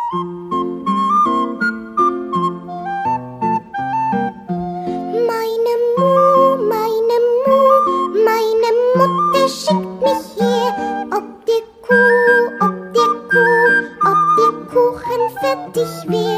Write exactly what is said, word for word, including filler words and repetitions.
Meine Mu, meine Mu, meine Mutter schickt mich her, ob der Kuh, ob der Kuh, ob der Kuchen fertig wär.